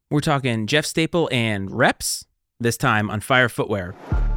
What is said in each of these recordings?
We're talking Jeff Staple and Reps, this time on Fire Footwear.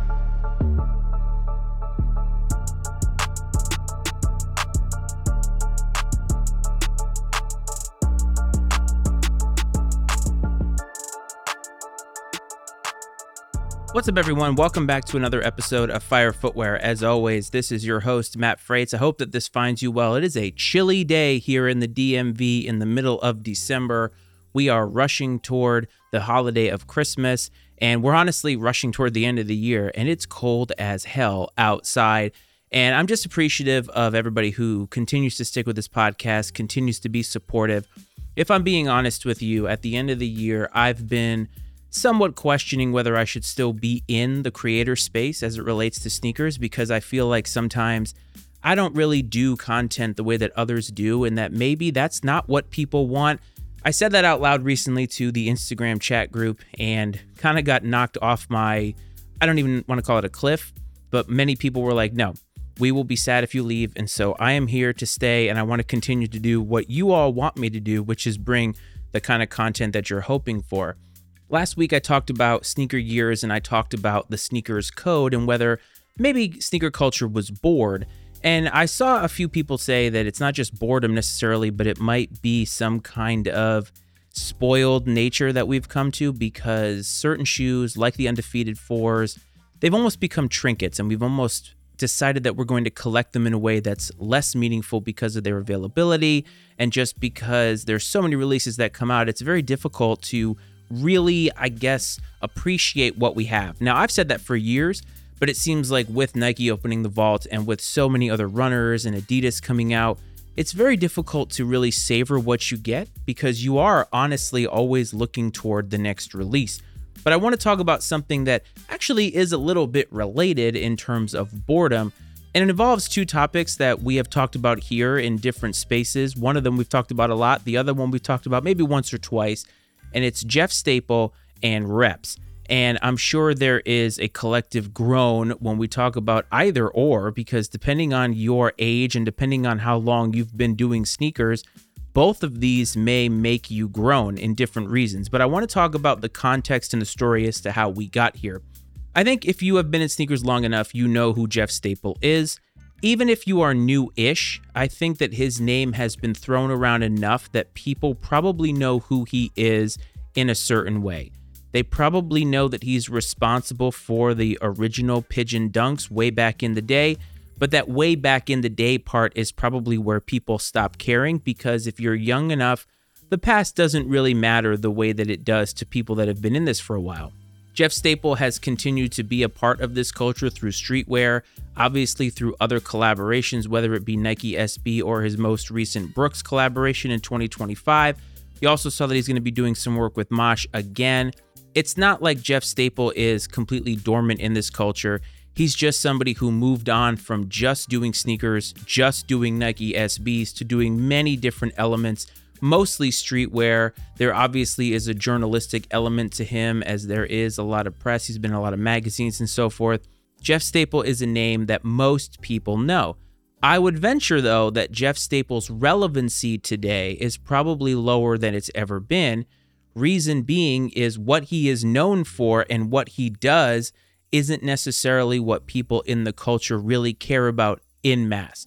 What's up, everyone? Welcome back to another episode of Fire Footwear. As always, this is your host, Matt Frates. I hope that this finds you well. It is a chilly day here in the DMV in the middle of December. We are rushing toward the holiday of Christmas, and we're honestly rushing toward the end of the year, and it's cold as hell outside. And I'm just appreciative of everybody who continues to stick with this podcast, continues to be supportive. If I'm being honest with you, at the end of the year, I've been somewhat questioning whether I should still be in the creator space as it relates to sneakers, because I feel like sometimes I don't really do content the way that others do, and that maybe that's not what people want. I said that out loud recently to the Instagram chat group and kind of got knocked off my, I don't even want to call it a cliff, but many people were like, no, we will be sad if you leave. And so I am here to stay, and I want to continue to do what you all want me to do, which is bring the kind of content that you're hoping for. Last week, I talked about sneaker years, and I talked about the sneakers code and whether maybe sneaker culture was bored. And I saw a few people say that it's not just boredom necessarily, but it might be some kind of spoiled nature that we've come to, because certain shoes, like the Undefeated 4s, they've almost become trinkets, and we've almost decided that we're going to collect them in a way that's less meaningful because of their availability. And just because there's so many releases that come out, it's very difficult to really, I guess, appreciate what we have. Now, I've said that for years, but it seems like with Nike opening the vault and with so many other runners and Adidas coming out, it's very difficult to really savor what you get, because you are honestly always looking toward the next release. But I want to talk about something that actually is a little bit related in terms of boredom, and it involves two topics that we have talked about here in different spaces. One of them we've talked about a lot. The other one we've talked about maybe once or twice, and it's Jeff Staple and Reps. And I'm sure there is a collective groan when we talk about either or, because depending on your age and depending on how long you've been doing sneakers, both of these may make you groan in different reasons. But I want to talk about the context and the story as to how we got here. I think if you have been in sneakers long enough, you know who Jeff Staple is. Even if you are new-ish, I think that his name has been thrown around enough that people probably know who he is in a certain way. They probably know that he's responsible for the original Pigeon Dunks way back in the day, but that way back in the day part is probably where people stop caring, because if you're young enough, the past doesn't really matter the way that it does to people that have been in this for a while. Jeff Staple has continued to be a part of this culture through streetwear, obviously through other collaborations, whether it be Nike SB or his most recent Brooks collaboration in 2025. You also saw that he's going to be doing some work with Mosh again. It's not like Jeff Staple is completely dormant in this culture. He's just somebody who moved on from just doing sneakers, just doing Nike SBs, to doing many different elements, mostly streetwear. There obviously is a journalistic element to him, as there is a lot of press. He's been in a lot of magazines and so forth. Jeff Staple is a name that most people know. I would venture, though, that Jeff Staple's relevancy today is probably lower than it's ever been. Reason being is what he is known for and what he does isn't necessarily what people in the culture really care about en masse.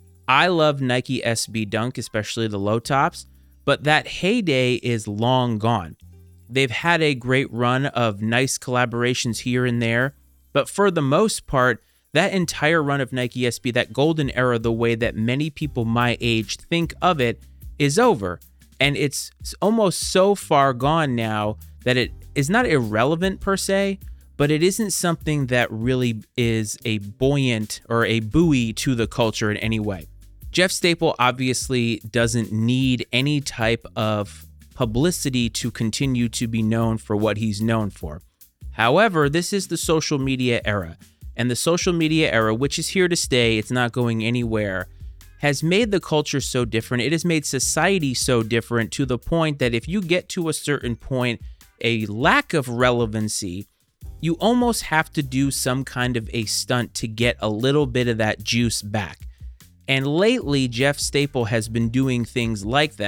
I love Nike SB Dunk, especially the low tops, but that heyday is long gone. They've had a great run of nice collaborations here and there, but for the most part, that entire run of Nike SB, that golden era, the way that many people my age think of it, is over. And it's almost so far gone now that it is not irrelevant per se, but it isn't something that really is a buoyant or a buoy to the culture in any way. Jeff Staple obviously doesn't need any type of publicity to continue to be known for what he's known for. However, this is the social media era, and the social media era, which is here to stay, it's not going anywhere, has made the culture so different. It has made society so different to the point that if you get to a certain point, a lack of relevancy, you almost have to do some kind of a stunt to get a little bit of that juice back. And lately, Jeff Staple has been doing things like that.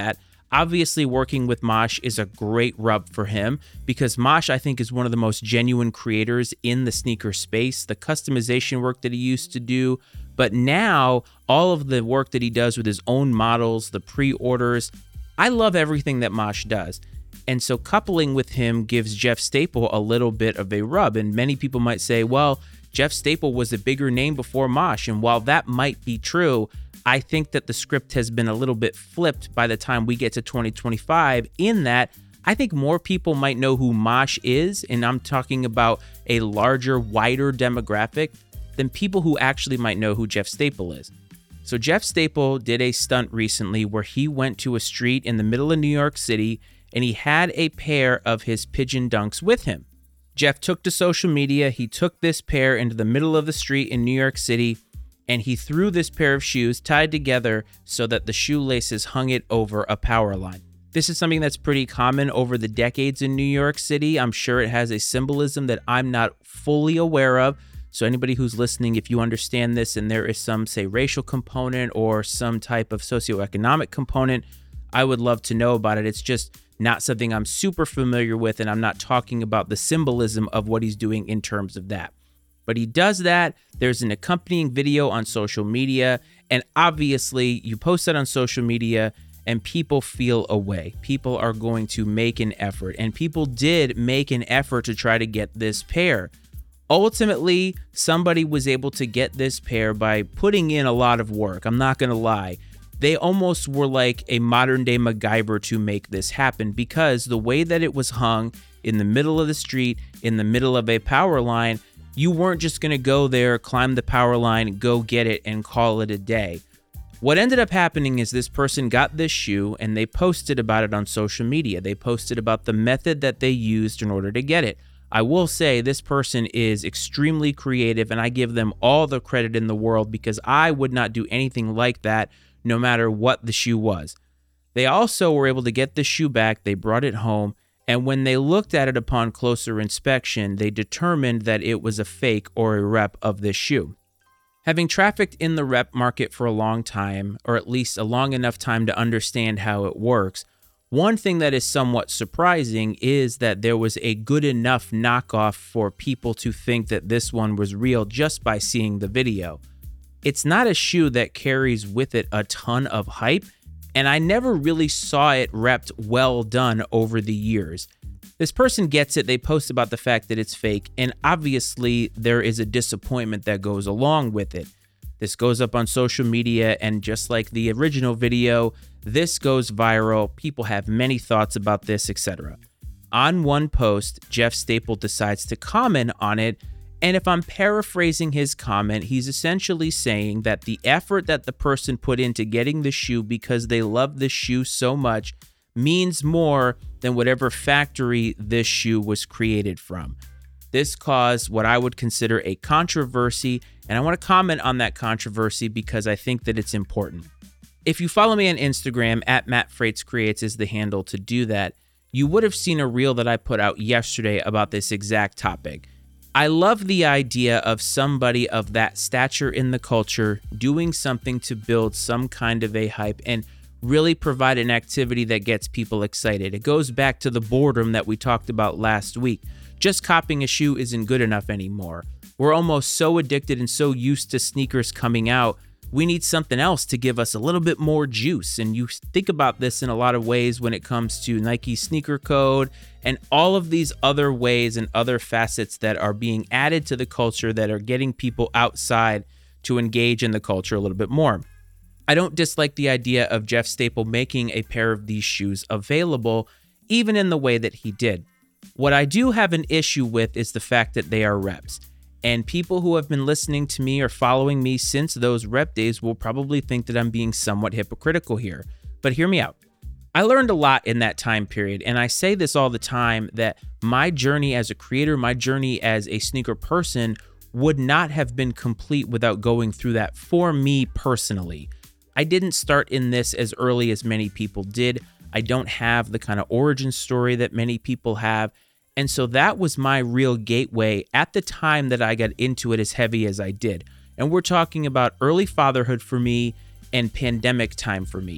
Obviously, working with Mosh is a great rub for him because Mosh, I think, is one of the most genuine creators in the sneaker space. The customization work that he used to do, but now all of the work that he does with his own models, the pre-orders, I love everything that Mosh does. And so coupling with him gives Jeff Staple a little bit of a rub. And many people might say, well, Jeff Staple was a bigger name before Mosh. And while that might be true, I think that the script has been a little bit flipped by the time we get to 2025, in that I think more people might know who Mosh is, and I'm talking about a larger, wider demographic, than people who actually might know who Jeff Staple is. So Jeff Staple did a stunt recently where he went to a street in the middle of New York City and he had a pair of his Pigeon Dunks with him. Jeff took to social media, he took this pair into the middle of the street in New York City, and he threw this pair of shoes tied together so that the shoelaces hung it over a power line. This is something that's pretty common over the decades in New York City. I'm sure it has a symbolism that I'm not fully aware of. So anybody who's listening, if you understand this and there is some, say, racial component or some type of socioeconomic component, I would love to know about it. It's just not something I'm super familiar with, and I'm not talking about the symbolism of what he's doing in terms of that. But he does that. There's an accompanying video on social media, and obviously you post that on social media and people feel a way. People are going to make an effort, and people did make an effort to try to get this pair. Ultimately, somebody was able to get this pair by putting in a lot of work. I'm not going to lie. They almost were like a modern day MacGyver to make this happen, because the way that it was hung in the middle of the street, in the middle of a power line, you weren't just going to go there, climb the power line, go get it, and call it a day. What ended up happening is this person got this shoe and they posted about it on social media. They posted about the method that they used in order to get it. I will say this person is extremely creative, and I give them all the credit in the world because I would not do anything like that no matter what the shoe was. They also were able to get the shoe back. They brought it home. And when they looked at it upon closer inspection, they determined that it was a fake or a rep of this shoe. Having trafficked in the rep market for a long time, or at least a long enough time to understand how it works, one thing that is somewhat surprising is that there was a good enough knockoff for people to think that this one was real just by seeing the video. It's not a shoe that carries with it a ton of hype, and I never really saw it repped well done over the years. This person gets it, they post about the fact that it's fake, and obviously there is a disappointment that goes along with it. This goes up on social media, and just like the original video, this goes viral. People have many thoughts about this, etc. On one post, Jeff Staple decides to comment on it, and if I'm paraphrasing his comment, he's essentially saying that the effort that the person put into getting the shoe because they love the shoe so much means more than whatever factory this shoe was created from. This caused what I would consider a controversy, and I want to comment on that controversy because I think that it's important. If you follow me on Instagram, @MattFreightsCreates is the handle to do that, you would have seen a reel that I put out yesterday about this exact topic. I love the idea of somebody of that stature in the culture doing something to build some kind of a hype and really provide an activity that gets people excited. It goes back to the boredom that we talked about last week. Just copying a shoe isn't good enough anymore. We're almost so addicted and so used to sneakers coming out. We need something else to give us a little bit more juice. And you think about this in a lot of ways when it comes to Nike sneaker code and all of these other ways and other facets that are being added to the culture that are getting people outside to engage in the culture a little bit more. I don't dislike the idea of Jeff Staple making a pair of these shoes available, even in the way that he did. What I do have an issue with is the fact that they are reps. And people who have been listening to me or following me since those rep days will probably think that I'm being somewhat hypocritical here. But hear me out. I learned a lot in that time period, and I say this all the time, that my journey as a creator, my journey as a sneaker person would not have been complete without going through that for me personally. I didn't start in this as early as many people did. I don't have the kind of origin story that many people have. And so that was my real gateway at the time that I got into it as heavy as I did. And we're talking about early fatherhood for me and pandemic time for me.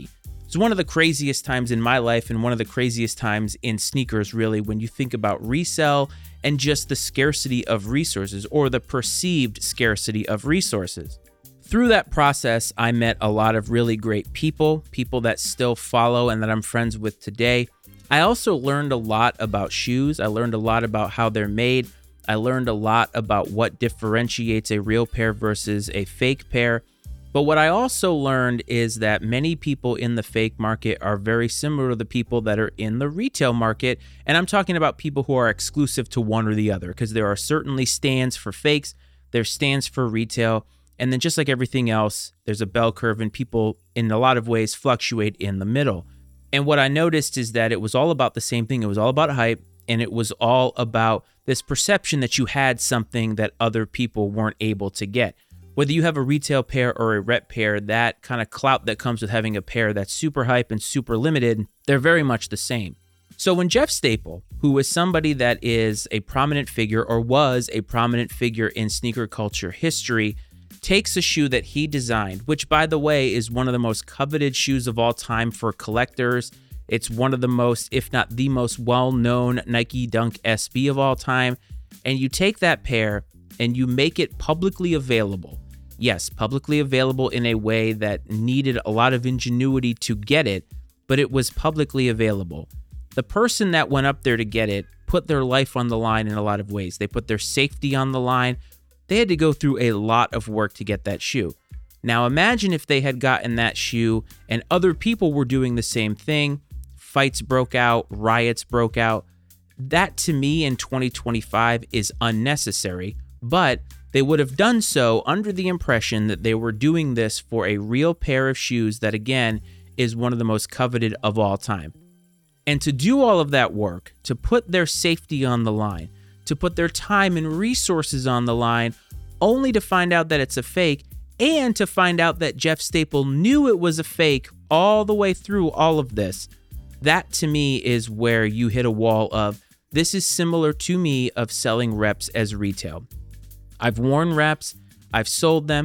It's one of the craziest times in my life and one of the craziest times in sneakers, really, when you think about resale and just the scarcity of resources or the perceived scarcity of resources. Through that process, I met a lot of really great people that still follow and that I'm friends with today. I also learned a lot about shoes. I learned a lot about how they're made. I learned a lot about what differentiates a real pair versus a fake pair. But what I also learned is that many people in the fake market are very similar to the people that are in the retail market. And I'm talking about people who are exclusive to one or the other, because there are certainly stands for fakes, there's stands for retail. And then just like everything else, there's a bell curve and people in a lot of ways fluctuate in the middle. And what I noticed is that it was all about the same thing. It was all about hype, and it was all about this perception that you had something that other people weren't able to get. Whether you have a retail pair or a rep pair, that kind of clout that comes with having a pair that's super hype and super limited, they're very much the same. So when Jeff Staple, who is somebody that is a prominent figure or was a prominent figure in sneaker culture history, takes a shoe that he designed, which by the way is one of the most coveted shoes of all time for collectors. It's one of the most, if not the most well-known Nike Dunk SB of all time. And you take that pair and you make it publicly available. Yes, publicly available in a way that needed a lot of ingenuity to get it, but it was publicly available. The person that went up there to get it put their life on the line in a lot of ways. They put their safety on the line. They had to go through a lot of work to get that shoe. Now imagine if they had gotten that shoe and other people were doing the same thing. Fights broke out, riots broke out. That to me in 2025 is unnecessary, but they would have done so under the impression that they were doing this for a real pair of shoes that, again, is one of the most coveted of all time. And to do all of that work, to put their safety on the line, to put their time and resources on the line, only to find out that it's a fake, and to find out that Jeff Staple knew it was a fake all the way through all of this, that to me is where you hit a wall of, this is similar to me of selling reps as retail. I've worn reps, I've sold them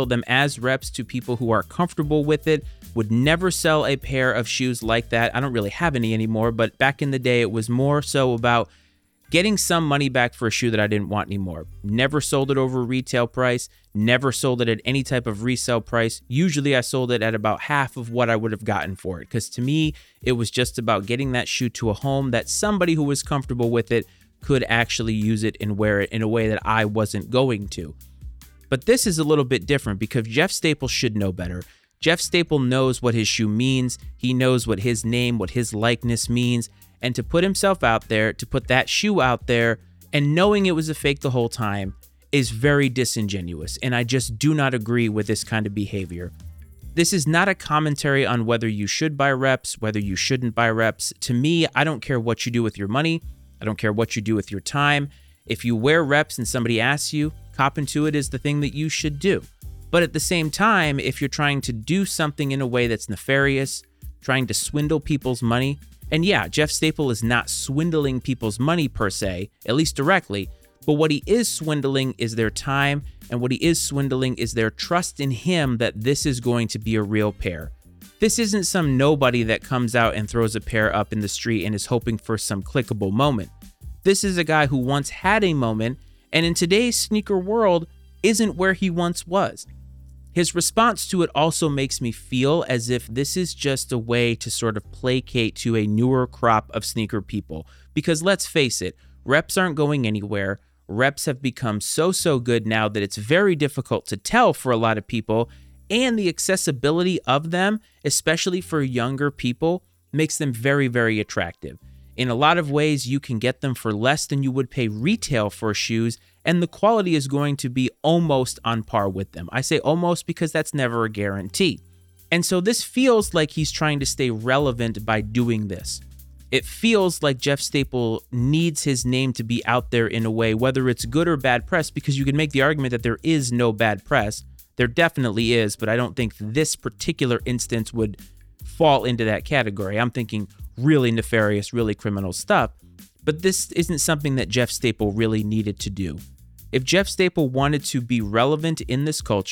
as reps to people who are comfortable with it, would never sell a pair of shoes like that. I don't really have any anymore, but back in the day, it was more so about getting some money back for a shoe that I didn't want anymore. Never sold it over retail price, never sold it at any type of resale price. Usually I sold it at about half of what I would have gotten for it, because to me, it was just about getting that shoe to a home that somebody who was comfortable with it could actually use it and wear it in a way that I wasn't going to. But this is a little bit different because Jeff Staple should know better. Jeff Staple knows what his shoe means. He knows what his name, what his likeness means. And to put himself out there, to put that shoe out there, and knowing it was a fake the whole time is very disingenuous. And I just do not agree with this kind of behavior. This is not a commentary on whether you should buy reps, whether you shouldn't buy reps. To me, I don't care what you do with your money. I don't care what you do with your time. If you wear reps and somebody asks you, cop into it is the thing that you should do. But at the same time, if you're trying to do something in a way that's nefarious, trying to swindle people's money, and yeah, Jeff Staple is not swindling people's money per se, at least directly, but what he is swindling is their time, and what he is swindling is their trust in him that this is going to be a real pair. This isn't some nobody that comes out and throws a pair up in the street and is hoping for some clickable moment. This is a guy who once had a moment, and in today's sneaker world, isn't where he once was. His response to it also makes me feel as if this is just a way to sort of placate to a newer crop of sneaker people. Because let's face it, reps aren't going anywhere. Reps have become so good now that it's very difficult to tell for a lot of people, and the accessibility of them, especially for younger people, makes them very attractive. In a lot of ways, you can get them for less than you would pay retail for shoes, and the quality is going to be almost on par with them. I say almost because that's never a guarantee. And so this feels like he's trying to stay relevant by doing this. It feels like Jeff Staple needs his name to be out there in a way, whether it's good or bad press, because you can make the argument that there is no bad press. There definitely is, but I don't think this particular instance would fall into that category. I'm thinking really nefarious, really criminal stuff. But this isn't something that Jeff Staple really needed to do. If Jeff Staple wanted to be relevant in this culture,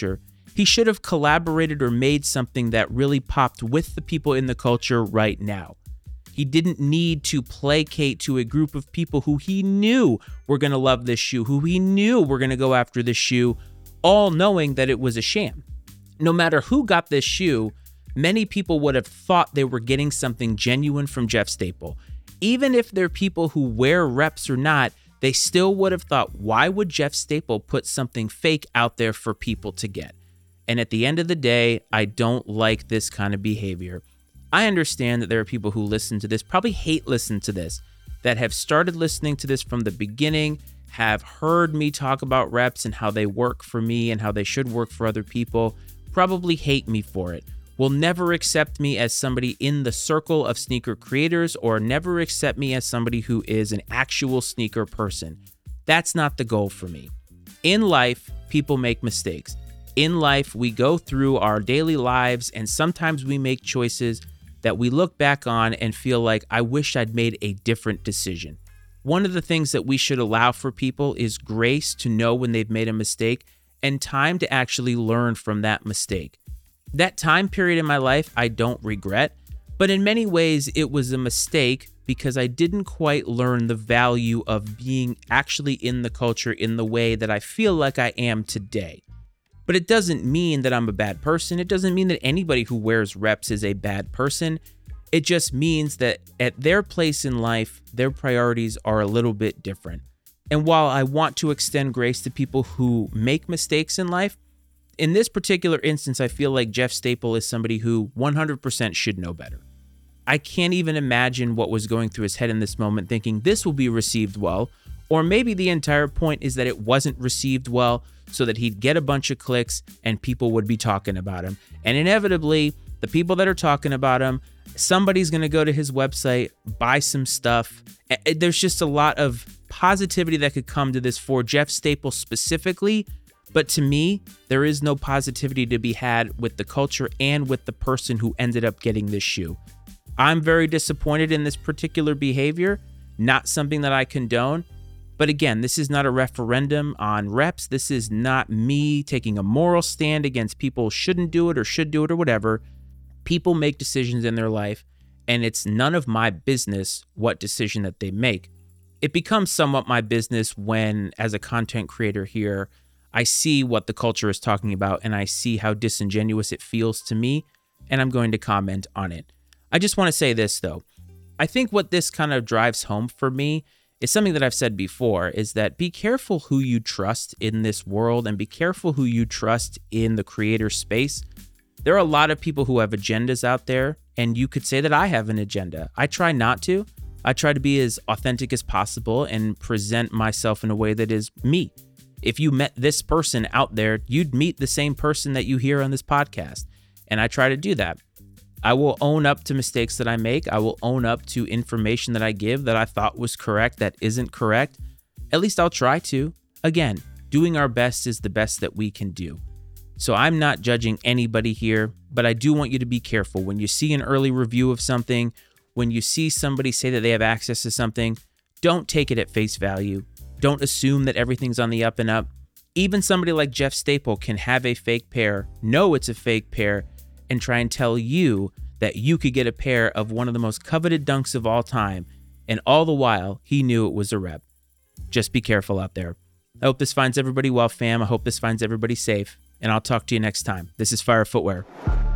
He should have collaborated or made something that really popped with the people in the culture right now. He didn't need to placate to a group of people who he knew were going to love this shoe, who he knew were going to go after this shoe, all knowing that it was a sham. No matter who got this shoe, many people would have thought they were getting something genuine from Jeff Staple. Even if they're people who wear reps or not, they still would have thought, why would Jeff Staple put something fake out there for people to get? And at the end of the day, I don't like this kind of behavior. I understand that there are people who listen to this, probably hate listen to this, that have started listening to this from the beginning, have heard me talk about reps and how they work for me and how they should work for other people, probably hate me for it, will never accept me as somebody in the circle of sneaker creators or never accept me as somebody who is an actual sneaker person. That's not the goal for me. In life, people make mistakes. In life, we go through our daily lives and sometimes we make choices that we look back on and feel like, I wish I'd made a different decision. One of the things that we should allow for people is grace to know when they've made a mistake and time to actually learn from that mistake. That time period in my life, I don't regret, but in many ways it was a mistake because I didn't quite learn the value of being actually in the culture in the way that I feel like I am today. But it doesn't mean that I'm a bad person. It doesn't mean that anybody who wears reps is a bad person. It just means that at their place in life, their priorities are a little bit different. And while I want to extend grace to people who make mistakes in life, in this particular instance, I feel like Jeff Staple is somebody who 100% should know better. I can't even imagine what was going through his head in this moment, thinking this will be received well, or maybe the entire point is that it wasn't received well so that he'd get a bunch of clicks and people would be talking about him. And inevitably, the people that are talking about him, somebody's going to go to his website, buy some stuff. There's just a lot of positivity that could come to this for Jeff Staple specifically. But to me, there is no positivity to be had with the culture and with the person who ended up getting this shoe. I'm very disappointed in this particular behavior, not something that I condone. But again, this is not a referendum on reps. This is not me taking a moral stand against people shouldn't do it or should do it or whatever. People make decisions in their life, and it's none of my business what decision that they make. It becomes somewhat my business when, as a content creator here, I see what the culture is talking about and I see how disingenuous it feels to me, and I'm going to comment on it. I just want to say this, though. I think what this kind of drives home for me is something that I've said before, is that be careful who you trust in this world and be careful who you trust in the creator space. There are a lot of people who have agendas out there, and you could say that I have an agenda. I try not to. I try to be as authentic as possible and present myself in a way that is me. If you met this person out there, you'd meet the same person that you hear on this podcast, and I try to do that. I will own up to mistakes that I make. I will own up to information that I give that I thought was correct that isn't correct. At least I'll try to. Again, doing our best is the best that we can do. So I'm not judging anybody here, but I do want you to be careful. When you see an early review of something, when you see somebody say that they have access to something, don't take it at face value. Don't assume that everything's on the up and up. Even somebody like Jeff Staple can have a fake pair, know it's a fake pair, and try and tell you that you could get a pair of one of the most coveted dunks of all time, and all the while, he knew it was a rep. Just be careful out there. I hope this finds everybody well, fam. I hope this finds everybody safe, and I'll talk to you next time. This is Fire Footwear.